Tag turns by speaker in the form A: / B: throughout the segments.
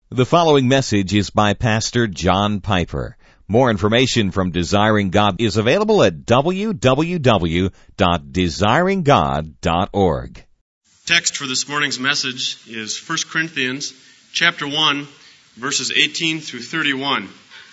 A: The following message is by Pastor John Piper. More information from Desiring God is available at www.desiringgod.org.
B: Text for this morning's message is 1 Corinthians chapter 1, verses 18 through 31.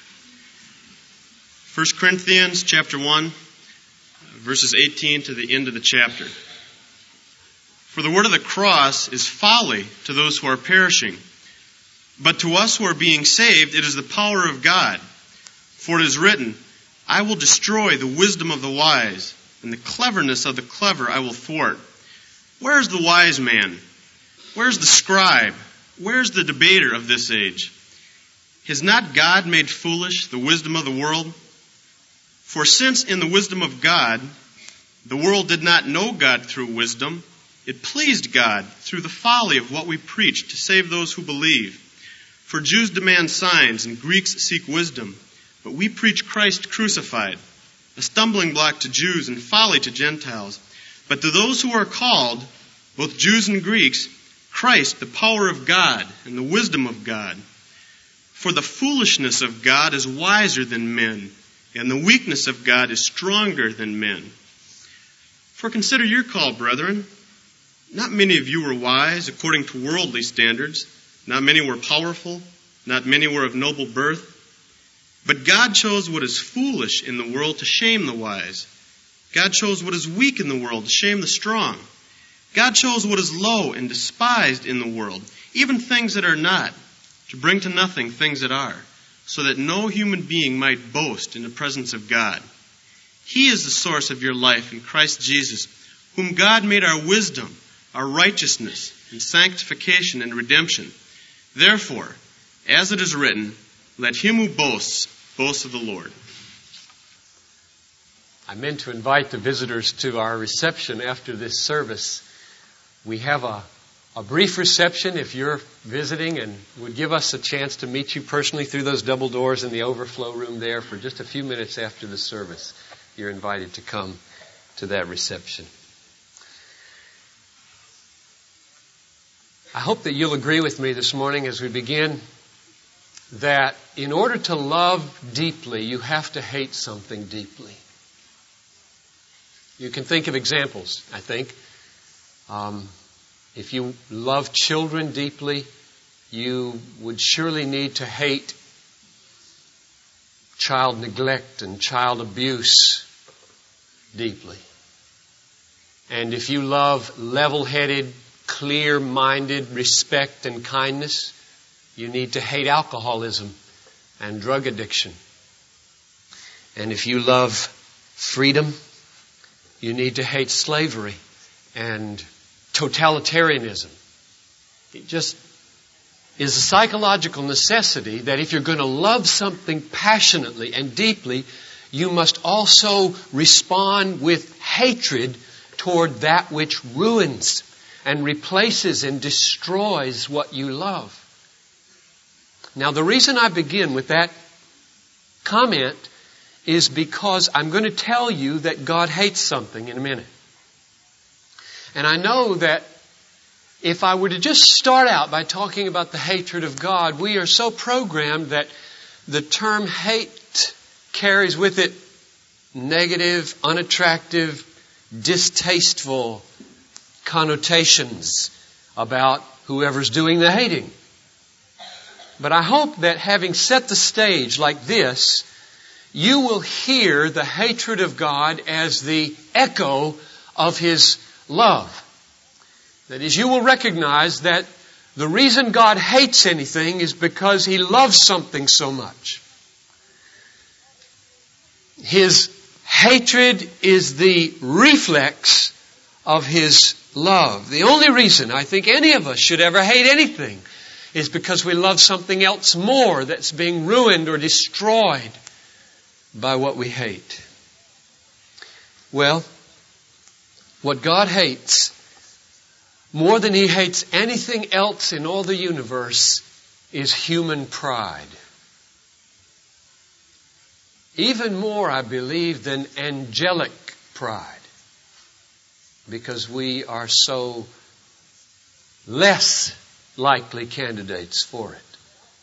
B: 1 Corinthians chapter 1, verses 18 to the end of the chapter. For the word of the cross is folly to those who are perishing, but to us who are being saved it is the power of God. For it is written, I will destroy the wisdom of the wise, and the cleverness of the clever I will thwart. Where is the wise man? Where is the scribe? Where is the debater of this age? Has not God made foolish the wisdom of the world? For since in the wisdom of God, the world did not know God through wisdom, it pleased God through the folly of what we preach to save those who believe. For Jews demand signs and Greeks seek wisdom, but we preach Christ crucified, a stumbling block to Jews and folly to Gentiles. But to those who are called, both Jews and Greeks, Christ, the power of God and the wisdom of God. For the foolishness of God is wiser than men, and the weakness of God is stronger than men. For consider your call, brethren. Not many of you were wise according to worldly standards. Not many were powerful. Not many were of noble birth. But God chose what is foolish in the world to shame the wise. God chose what is weak in the world to shame the strong. God chose what is low and despised in the world, even things that are not, to bring to nothing things that are, so that no human being might boast in the presence of God. He is the source of your life in Christ Jesus, whom God made our wisdom, our righteousness, and sanctification and redemption. Therefore, as it is written, let him who boasts, boast of the Lord.
C: I meant to invite the visitors to our reception after this service. We have a brief reception if you're visiting and would give us a chance to meet you personally through those double doors in the overflow room there for just a few minutes after the service. You're invited to come to that reception. I hope that you'll agree with me this morning as we begin that in order to love deeply, you have to hate something deeply. You can think of examples, I think. If you love children deeply, you would surely need to hate child neglect and child abuse deeply. And if you love level-headed, clear-minded respect and kindness, you need to hate alcoholism and drug addiction. And if you love freedom, you need to hate slavery and totalitarianism. It just is a psychological necessity that if you're going to love something passionately and deeply, you must also respond with hatred toward that which ruins and replaces and destroys what you love. Now, the reason I begin with that comment is because I'm going to tell you that God hates something in a minute. And I know that if I were to just start out by talking about the hatred of God, we are so programmed that the term hate carries with it negative, unattractive, distasteful connotations about whoever's doing the hating. But I hope that having set the stage like this, you will hear the hatred of God as the echo of His love. That is, you will recognize that the reason God hates anything is because He loves something so much. His hatred is the reflex of His love. The only reason I think any of us should ever hate anything is because we love something else more that's being ruined or destroyed by what we hate. Well, what God hates, more than He hates anything else in all the universe, is human pride. Even more, I believe, than angelic pride. Because we are so less likely candidates for it.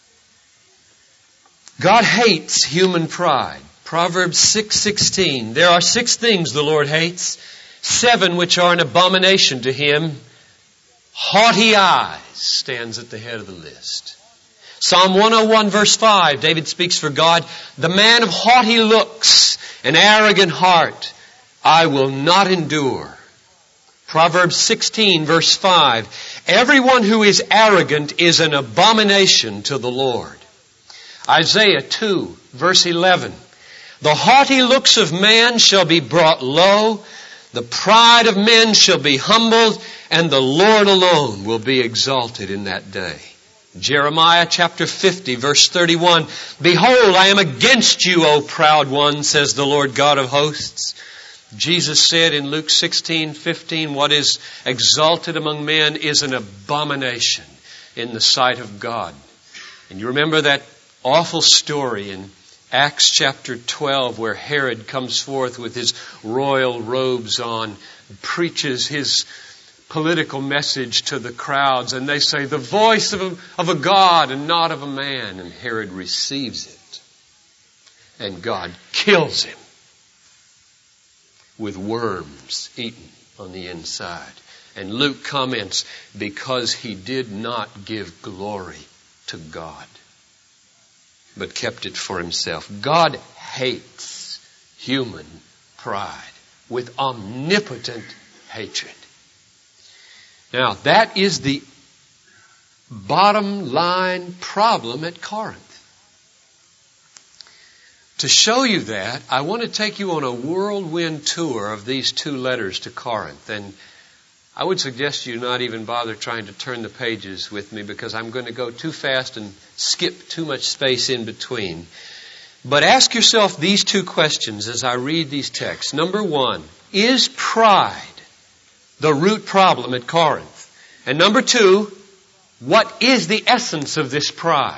C: God hates human pride. Proverbs 6:16. There are 6 things the Lord hates, 7 which are an abomination to Him. Haughty eyes stands at the head of the list. Psalm 101 verse 5, David speaks for God, the man of haughty looks, an arrogant heart, I will not endure. Proverbs 16 verse 5, everyone who is arrogant is an abomination to the Lord. Isaiah 2 verse 11, the haughty looks of man shall be brought low, the pride of men shall be humbled, and the Lord alone will be exalted in that day. Jeremiah chapter 50 verse 31, behold, I am against you, O proud one, says the Lord God of hosts. Jesus said in Luke 16:15, what is exalted among men is an abomination in the sight of God. And you remember that awful story in Acts chapter 12 where Herod comes forth with his royal robes on, preaches his political message to the crowds, and they say, the voice of a God and not of a man. And Herod receives it. And God kills him with worms eaten on the inside. And Luke comments, because he did not give glory to God, but kept it for himself. God hates human pride with omnipotent hatred. Now, that is the bottom line problem at Corinth. To show you that, I want to take you on a whirlwind tour of these 2 letters to Corinth. And I would suggest you not even bother trying to turn the pages with me because I'm going to go too fast and skip too much space in between. But ask yourself these 2 questions as I read these texts. Number 1, is pride the root problem at Corinth? And number 2, what is the essence of this pride?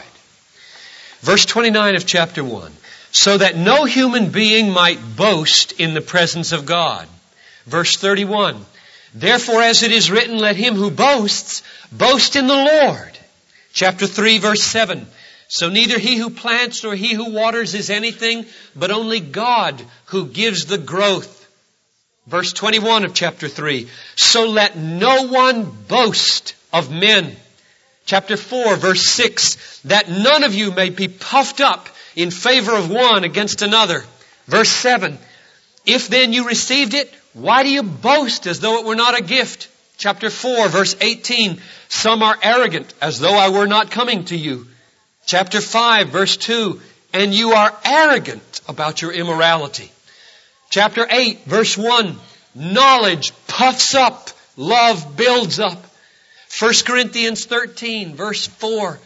C: Verse 29 of chapter 1. So that no human being might boast in the presence of God. Verse 31. Therefore, as it is written, let him who boasts, boast in the Lord. Chapter 3, verse 7. So neither he who plants nor he who waters is anything, but only God who gives the growth. Verse 21 of chapter 3. So let no one boast of men. Chapter 4, verse 6. That none of you may be puffed up in favor of one against another. Verse 7. If then you received it, why do you boast as though it were not a gift? Chapter 4, verse 18. Some are arrogant as though I were not coming to you. Chapter 5, verse 2. And you are arrogant about your immorality. Chapter 8, verse 1. Knowledge puffs up, love builds up. 1 Corinthians 13, verse 4.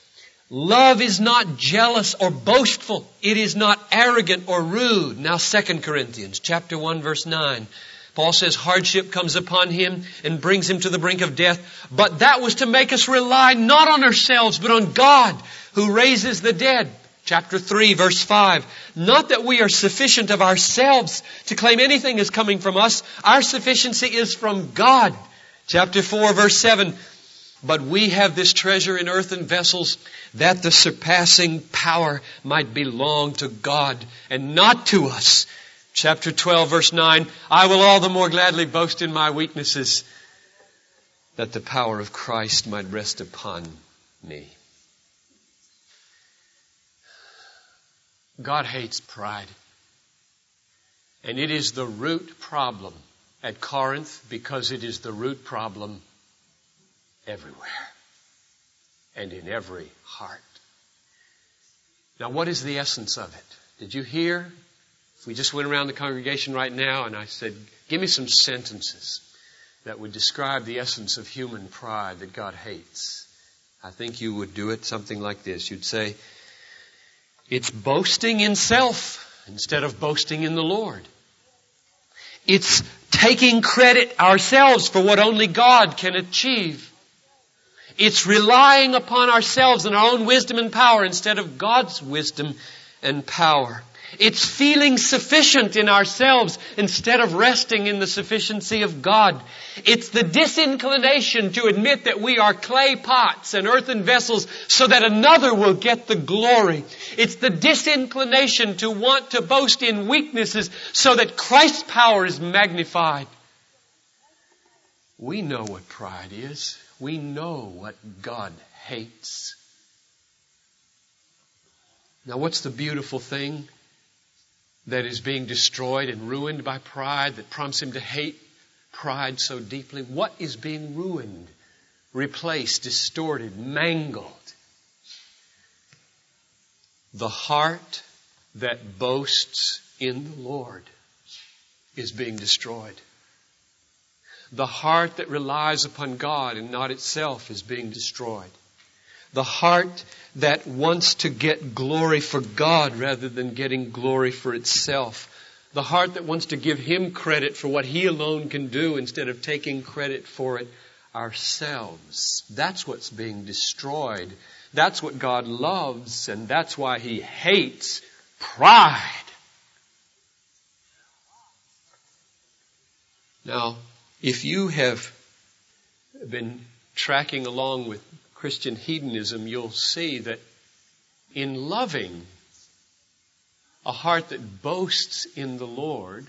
C: Love is not jealous or boastful. It is not arrogant or rude. Now 2 Corinthians chapter 1, verse 9. Paul says hardship comes upon him and brings him to the brink of death. But that was to make us rely not on ourselves, but on God who raises the dead. Chapter 3, verse 5. Not that we are sufficient of ourselves to claim anything is coming from us. Our sufficiency is from God. Chapter 4, verse 7. But we have this treasure in earthen vessels, that the surpassing power might belong to God and not to us. Chapter 12, verse 9. I will all the more gladly boast in my weaknesses, that the power of Christ might rest upon me. God hates pride. And it is the root problem at Corinth because it is the root problem everywhere and in every heart. Now, what is the essence of it? Did you hear? If we just went around the congregation right now and I said, give me some sentences that would describe the essence of human pride that God hates, I think you would do it something like this. You'd say, it's boasting in self instead of boasting in the Lord. It's taking credit ourselves for what only God can achieve. It's relying upon ourselves and our own wisdom and power instead of God's wisdom and power. It's feeling sufficient in ourselves instead of resting in the sufficiency of God. It's the disinclination to admit that we are clay pots and earthen vessels so that another will get the glory. It's the disinclination to want to boast in weaknesses so that Christ's power is magnified. We know what pride is. We know what God hates. Now, what's the beautiful thing that is being destroyed and ruined by pride that prompts him to hate pride so deeply? What is being ruined, replaced, distorted, mangled? The heart that boasts in the Lord is being destroyed. The heart that relies upon God and not itself is being destroyed. The heart that wants to get glory for God rather than getting glory for itself. The heart that wants to give Him credit for what He alone can do instead of taking credit for it ourselves. That's what's being destroyed. That's what God loves, and that's why He hates pride. Now, if you have been tracking along with Christian hedonism, you'll see that in loving a heart that boasts in the Lord,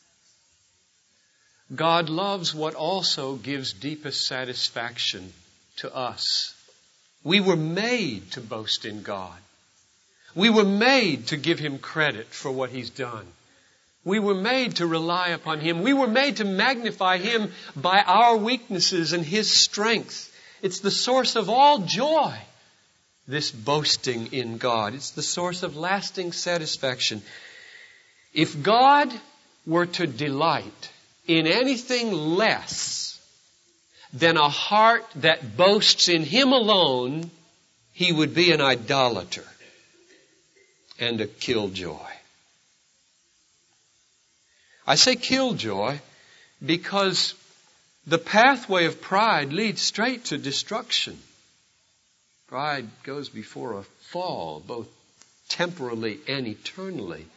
C: God loves what also gives deepest satisfaction to us. We were made to boast in God. We were made to give Him credit for what He's done. We were made to rely upon Him. We were made to magnify Him by our weaknesses and His strength. It's the source of all joy, this boasting in God. It's the source of lasting satisfaction. If God were to delight in anything less than a heart that boasts in Him alone, He would be an idolater and a killjoy. I say killjoy because the pathway of pride leads straight to destruction. Pride goes before a fall, both temporally and eternally.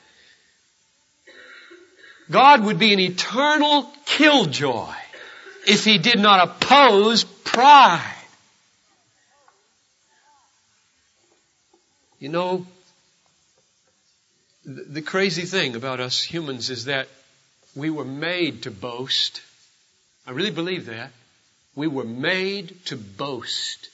C: God would be an eternal killjoy if He did not oppose pride. You know, the crazy thing about us humans is that we were made to boast. I really believe that. We were made to boast.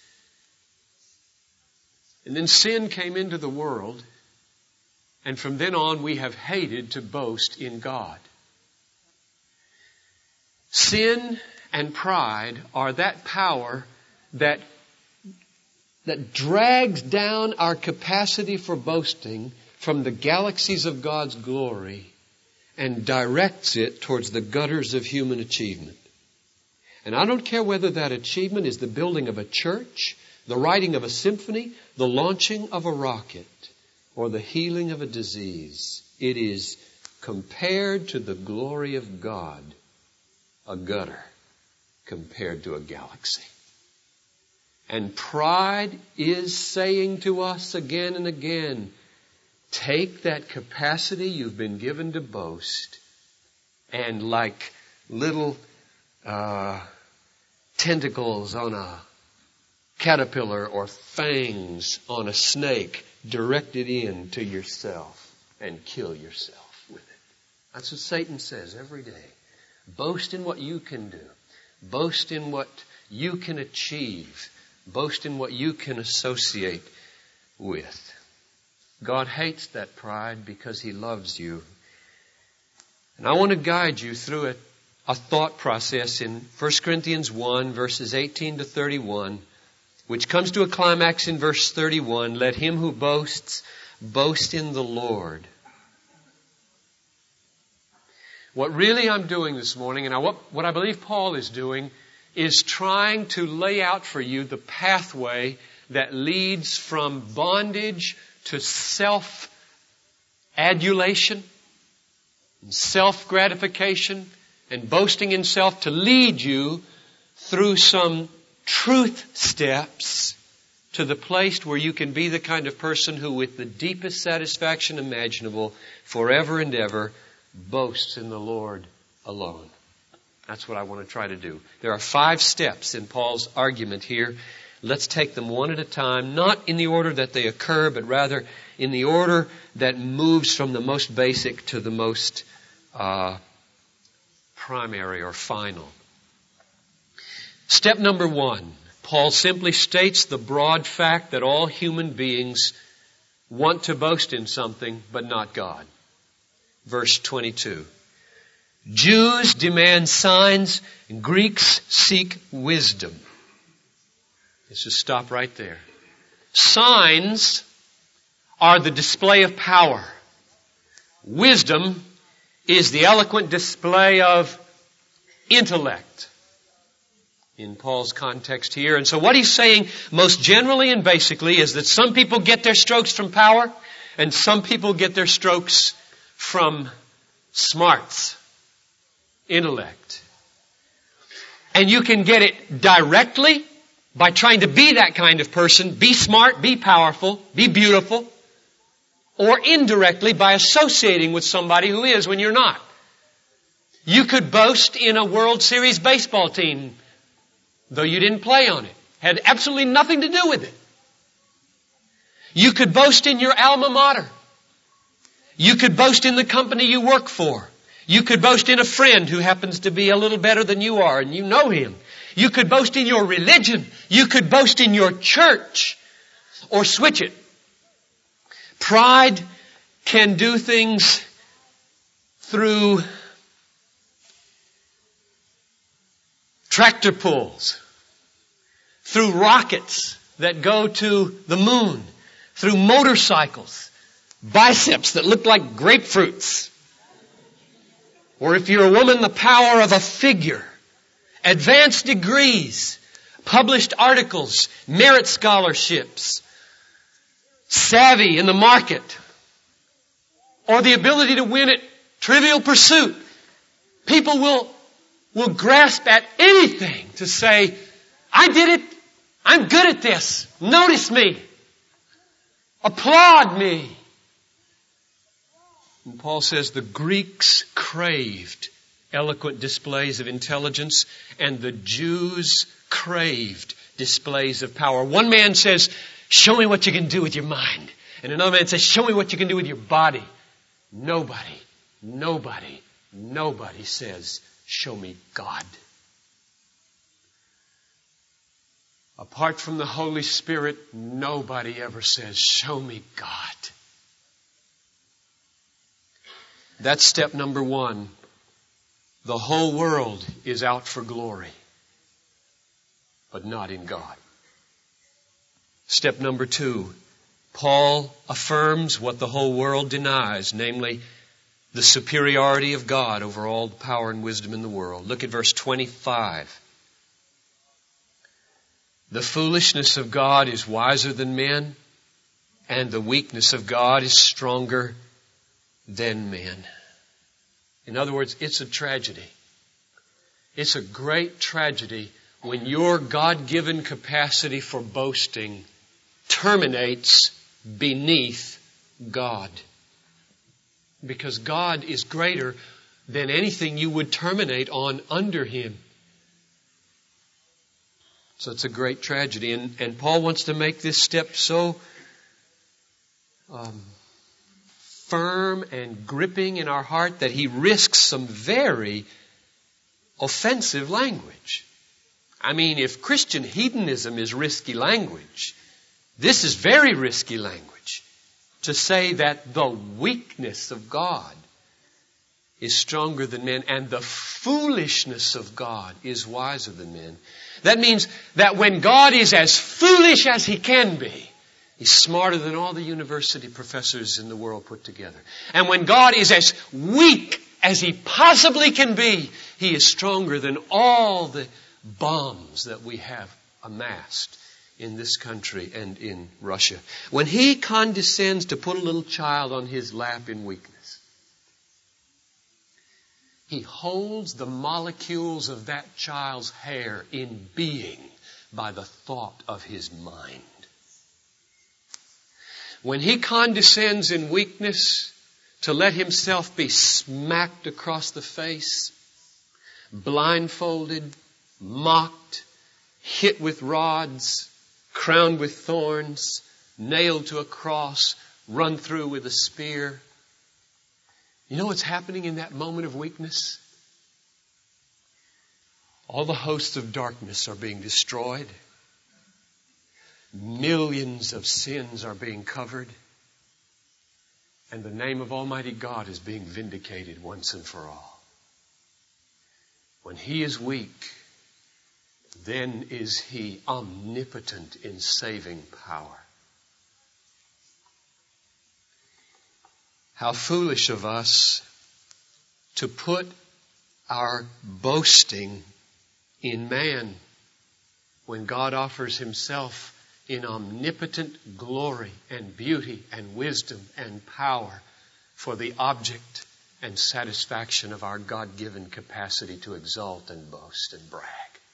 C: And then sin came into the world, and from then on we have hated to boast in God. Sin and pride are that power that drags down our capacity for boasting from the galaxies of God's glory and directs it towards the gutters of human achievement. And I don't care whether that achievement is the building of a church, the writing of a symphony, the launching of a rocket, or the healing of a disease. It is, compared to the glory of God, a gutter compared to a galaxy. And pride is saying to us again and again, take that capacity you've been given to boast and like little tentacles on a caterpillar or fangs on a snake, direct it in to yourself and kill yourself with it. That's what Satan says every day. Boast in what you can do. Boast in what you can achieve. Boast in what you can associate with. God hates that pride because He loves you. And I want to guide you through a thought process in 1 Corinthians 1, verses 18 to 31, which comes to a climax in verse 31. Let him who boasts, boast in the Lord. What really I'm doing this morning, and what I believe Paul is doing, is trying to lay out for you the pathway that leads from bondage to self-adulation, and self-gratification, and boasting in self, to lead you through some truth steps to the place where you can be the kind of person who, with the deepest satisfaction imaginable, forever and ever, boasts in the Lord alone. That's what I want to try to do. There are 5 steps in Paul's argument here. Let's take them one at a time, not in the order that they occur, but rather in the order that moves from the most basic to the most primary or final. Step number 1, Paul simply states the broad fact that all human beings want to boast in something, but not God. Verse 22. Jews demand signs, Greeks seek wisdom. Let's just stop right there. Signs are the display of power. Wisdom is the eloquent display of intellect in Paul's context here. And so what he's saying most generally and basically is that some people get their strokes from power and some people get their strokes from smarts, intellect. And you can get it directly by trying to be that kind of person, be smart, be powerful, be beautiful, or indirectly by associating with somebody who is when you're not. You could boast in a World Series baseball team, though you didn't play on it. Had absolutely nothing to do with it. You could boast in your alma mater. You could boast in the company you work for. You could boast in a friend who happens to be a little better than you are and you know him. You could boast in your religion. You could boast in your church. Or switch it. Pride can do things through tractor pulls, through rockets that go to the moon, through motorcycles, biceps that look like grapefruits. Or if you're a woman, the power of a figure, advanced degrees, published articles, merit scholarships, savvy in the market, or the ability to win at Trivial Pursuit. People will grasp at anything to say, I did it, I'm good at this, notice me, applaud me. And Paul says the Greeks craved eloquent displays of intelligence and the Jews craved displays of power. One man says, show me what you can do with your mind. And another man says, show me what you can do with your body. Nobody says, show me God. Apart from the Holy Spirit, nobody ever says, show me God. That's step number 1. The whole world is out for glory, but not in God. Step number 2, Paul affirms what the whole world denies, namely the superiority of God over all the power and wisdom in the world. Look at verse 25. The foolishness of God is wiser than men, and the weakness of God is stronger than men. In other words, it's a tragedy. It's a great tragedy when your God-given capacity for boasting terminates beneath God. Because God is greater than anything you would terminate on under Him. So it's a great tragedy. And Paul wants to make this step so firm and gripping in our heart that he risks some very offensive language. I mean, if Christian hedonism is risky language, this is very risky language. To say that the weakness of God is stronger than men and the foolishness of God is wiser than men. That means that when God is as foolish as He can be, He's smarter than all the university professors in the world put together. And when God is as weak as He possibly can be, He is stronger than all the bombs that we have amassed in this country and in Russia. When He condescends to put a little child on His lap in weakness, He holds the molecules of that child's hair in being by the thought of His mind. when He condescends in weakness to let Himself be smacked across the face, blindfolded, mocked, hit with rods, crowned with thorns, nailed to a cross, run through with a spear. You know what's happening in that moment of weakness? All the hosts of darkness are being destroyed. Millions of sins are being covered. And the name of Almighty God is being vindicated once and for all. When He is weak, then is He omnipotent in saving power. How foolish of us to put our boasting in man when God offers Himself in omnipotent glory and beauty and wisdom and power for the object and satisfaction of our God-given capacity to exalt and boast and brag.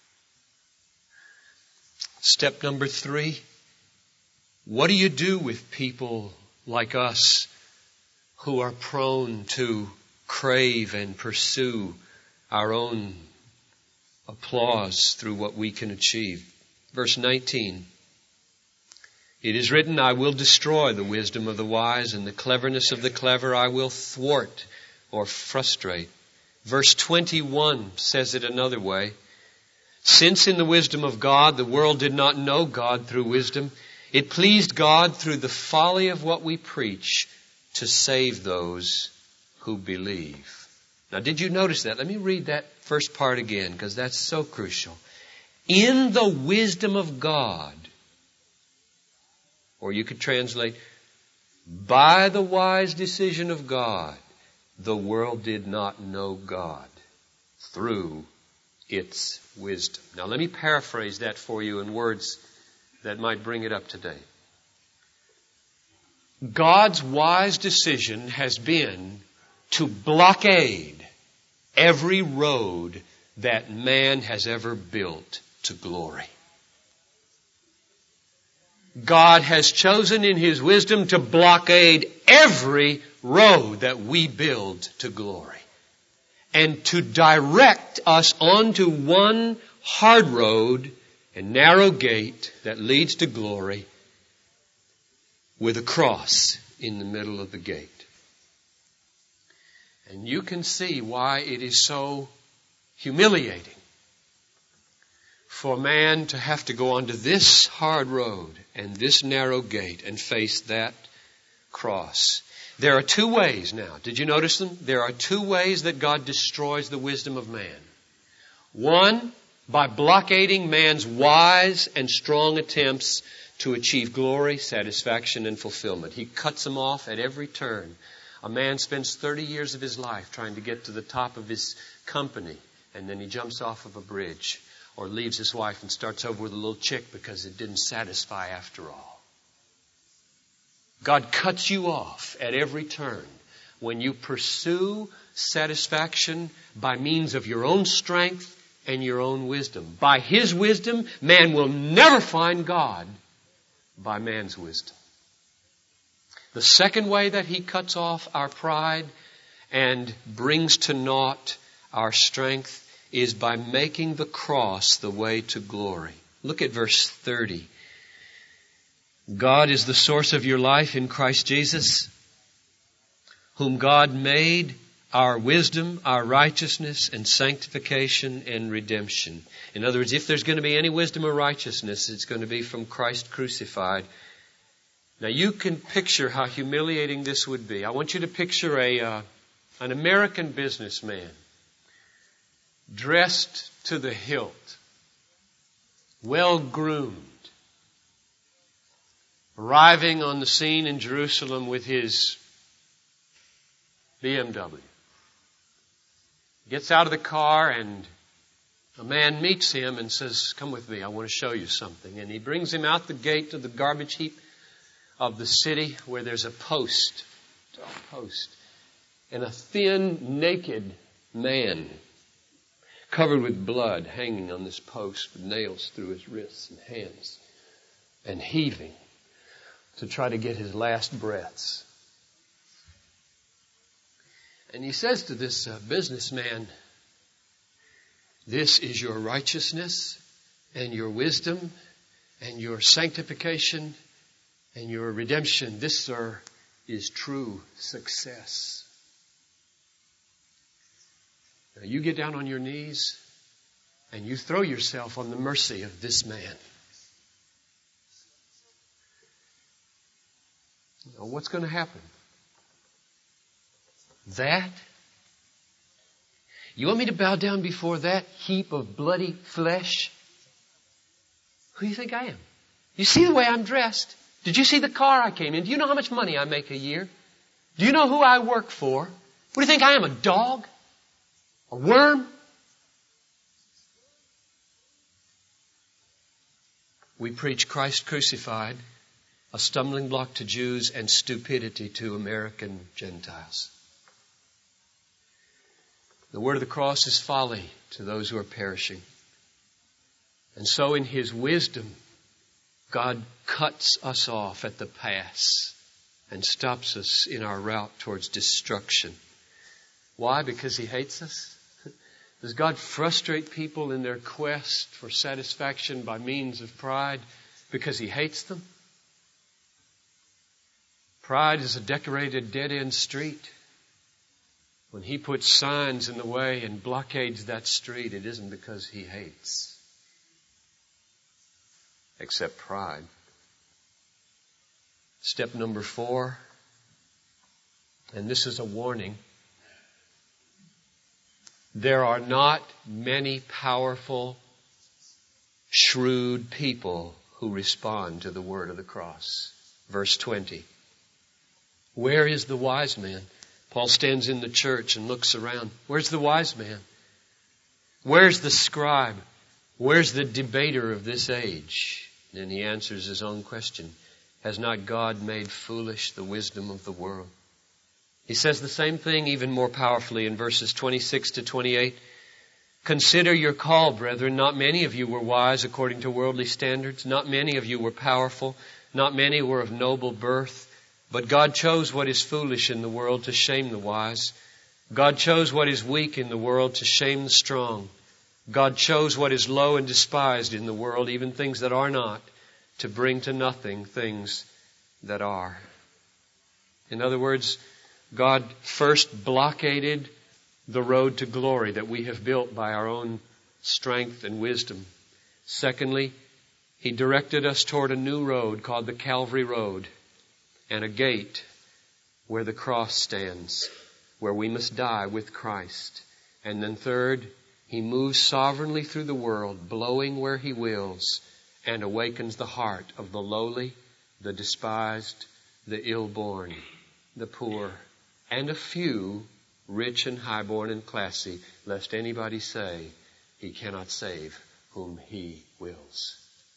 C: Step number 3, what do you do with people like us who are prone to crave and pursue our own applause through what we can achieve? Verse 19. It is written, I will destroy the wisdom of the wise, and the cleverness of the clever I will thwart or frustrate. Verse 21 says it another way. Since in the wisdom of God the world did not know God through wisdom, it pleased God through the folly of what we preach to save those who believe. Now, did you notice that? Let me read that first part again, because that's so crucial. In the wisdom of God, or you could translate, by the wise decision of God, the world did not know God through its wisdom. Now, let me paraphrase that for you in words that might bring it up today. God's wise decision has been to blockade every road that man has ever built to glory. God has chosen in His wisdom to blockade every road that we build to glory, and to direct us onto one hard road and narrow gate that leads to glory, with a cross in the middle of the gate. And you can see why it is so humiliating for man to have to go onto this hard road and this narrow gate and face that cross. There are 2 ways now. Did you notice them? There are 2 ways that God destroys the wisdom of man. One, by blockading man's wise and strong attempts to achieve glory, satisfaction, and fulfillment. He cuts them off at every turn. A man spends 30 years of his life trying to get to the top of his company, and then he jumps off of a bridge, or leaves his wife and starts over with a little chick because it didn't satisfy after all. God cuts you off at every turn when you pursue satisfaction by means of your own strength and your own wisdom. By His wisdom, man will never find God by man's wisdom. The second way that He cuts off our pride and brings to naught our strength is by making the cross the way to glory. Look at verse 30. God is the source of your life in Christ Jesus, whom God made our wisdom, our righteousness, and sanctification and redemption. In other words, if there's going to be any wisdom or righteousness, it's going to be from Christ crucified. Now you can picture how humiliating this would be. I want you to picture an American businessman dressed to the hilt, well-groomed, arriving on the scene in Jerusalem with his BMW. Gets out of the car and a man meets him and says, come with me, I want to show you something. And he brings him out the gate to the garbage heap of the city where there's a post. And a thin, naked man covered with blood hanging on this post with nails through his wrists and hands and heaving. to try to get his last breaths. And he says to this businessman, "This is your righteousness and your wisdom and your sanctification and your redemption. This, sir, is true success." Now you get down on your knees and you throw yourself on the mercy of this man. Now what's going to happen? That? You want me to bow down before that heap of bloody flesh? Who do you think I am? You see the way I'm dressed? Did you see the car I came in? Do you know how much money I make a year? Do you know who I work for? What do you think I am, a dog? A worm? We preach Christ crucified, a stumbling block to Jews and stupidity to American Gentiles. The word of the cross is folly to those who are perishing. And so in His wisdom, God cuts us off at the pass and stops us in our route towards destruction. Why? Because He hates us? Does God frustrate people in their quest for satisfaction by means of pride because He hates them? Pride is a decorated dead-end street. When He puts signs in the way and blockades that street, it isn't because He hates. Except pride. Step number 4, and this is a warning. There are not many powerful, shrewd people who respond to the word of the cross. Verse 20. Where is the wise man? Paul stands in the church and looks around. Where's the wise man? Where's the scribe? Where's the debater of this age? And he answers his own question. Has not God made foolish the wisdom of the world? He says the same thing even more powerfully in verses 26 to 28. Consider your call, brethren. Not many of you were wise according to worldly standards. Not many of you were powerful. Not many were of noble birth. But God chose what is foolish in the world to shame the wise. God chose what is weak in the world to shame the strong. God chose what is low and despised in the world, even things that are not, to bring to nothing things that are. In other words, God first blockaded the road to glory that we have built by our own strength and wisdom. Secondly, He directed us toward a new road called the Calvary Road, and a gate where the cross stands, where we must die with Christ. And then third, He moves sovereignly through the world, blowing where He wills, and awakens the heart of the lowly, the despised, the ill-born, the poor, and a few, rich and highborn and classy, lest anybody say He cannot save whom He wills.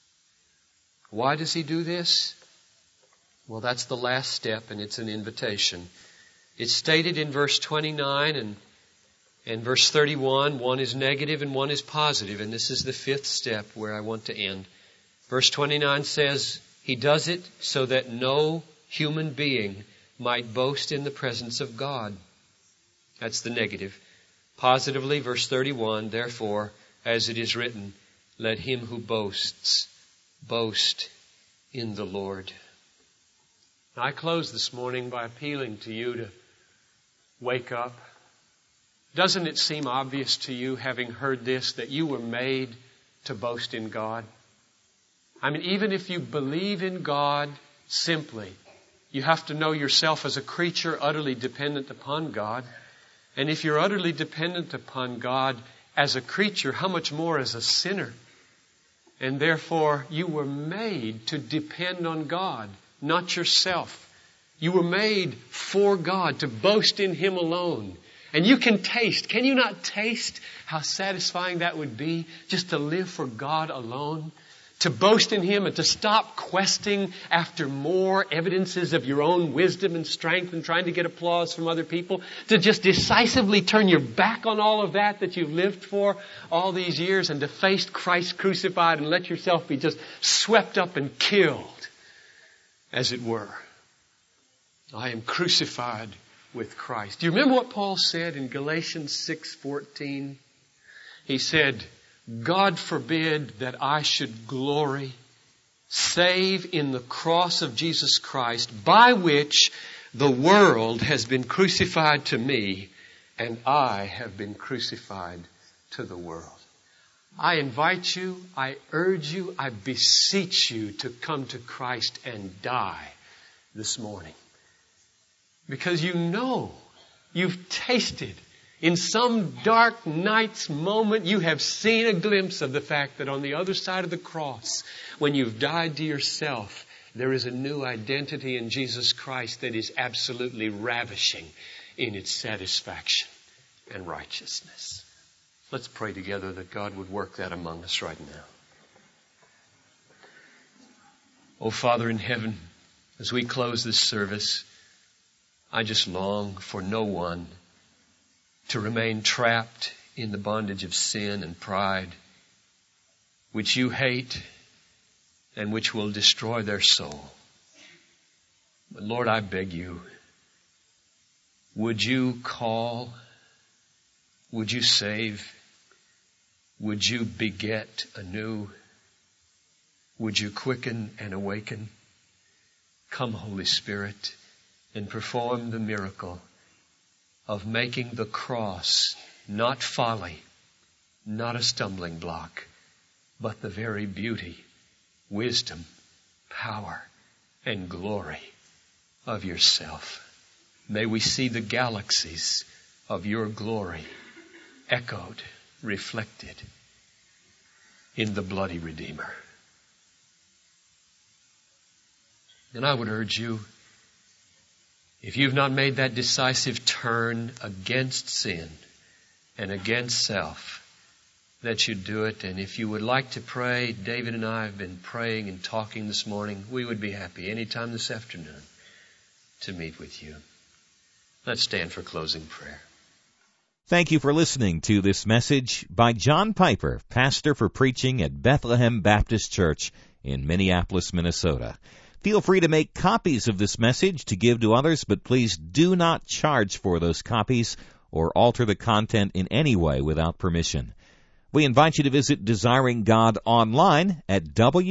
C: Why does He do this? Well, that's the last step, and it's an invitation. It's stated in verse 29 and verse 31. One is negative and one is positive, and this is the fifth step where I want to end. Verse 29 says, He does it so that no human being might boast in the presence of God. That's the negative. Positively, verse 31, therefore, as it is written, let him who boasts boast in the Lord. Now, I close this morning by appealing to you to wake up. Doesn't it seem obvious to you, having heard this, that you were made to boast in God? I mean, even if you believe in God simply, you have to know yourself as a creature utterly dependent upon God. And if you're utterly dependent upon God as a creature, how much more as a sinner? And therefore, you were made to depend on God, not yourself. You were made for God, to boast in Him alone. And you can you not taste how satisfying that would be, just to live for God alone? To boast in Him and to stop questing after more evidences of your own wisdom and strength and trying to get applause from other people. To just decisively turn your back on all of that you've lived for all these years, and to face Christ crucified and let yourself be just swept up and killed. as it were. I am crucified with Christ. Do you remember what Paul said in Galatians 6:14? He said, God forbid that I should glory save in the cross of Jesus Christ, by which the world has been crucified to me, and I have been crucified to the world. I invite you, I urge you, I beseech you to come to Christ and die this morning. Because you know, you've tasted, in some dark night's moment, you have seen a glimpse of the fact that on the other side of the cross, when you've died to yourself, there is a new identity in Jesus Christ that is absolutely ravishing in its satisfaction and righteousness. Let's pray together that God would work that among us right now. Oh, Father in heaven, as we close this service, I just long for no one to remain trapped in the bondage of sin and pride, which you hate and which will destroy their soul. But Lord, I beg you, would you call? Would you save? Would you beget anew? Would you quicken and awaken? Come, Holy Spirit, and perform the miracle of making the cross not folly, not a stumbling block, but the very beauty, wisdom, power, and glory of yourself. May we see the galaxies of your glory echoed, reflected in the bloody Redeemer. And I would urge you, if you've not made that decisive turn against sin and against self, that you do it. And if you would like to pray, David and I have been praying and talking this morning. We would be happy anytime this afternoon to meet with you. Let's stand for closing prayer.
A: Thank you for listening to this message by John Piper, pastor for preaching at Bethlehem Baptist Church in Minneapolis, Minnesota. Feel free to make copies of this message to give to others, but please do not charge for those copies or alter the content in any way without permission. We invite you to visit Desiring God online at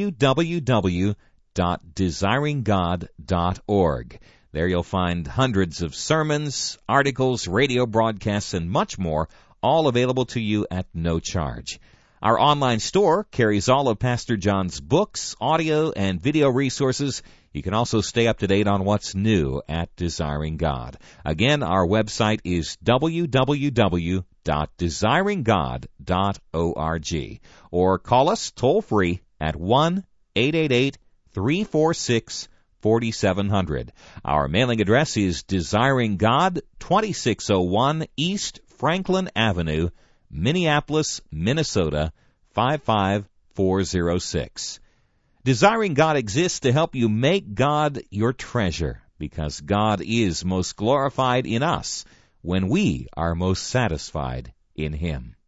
A: www.desiringgod.org. There you'll find hundreds of sermons, articles, radio broadcasts, and much more, all available to you at no charge. Our online store carries all of Pastor John's books, audio, and video resources. You can also stay up to date on what's new at Desiring God. Again, our website is www.desiringgod.org. Or call us toll-free at 1-888-346-4700. Our mailing address is Desiring God, 2601 East Franklin Avenue, Minneapolis, Minnesota, 55406. Desiring God exists to help you make God your treasure, because God is most glorified in us when we are most satisfied in Him.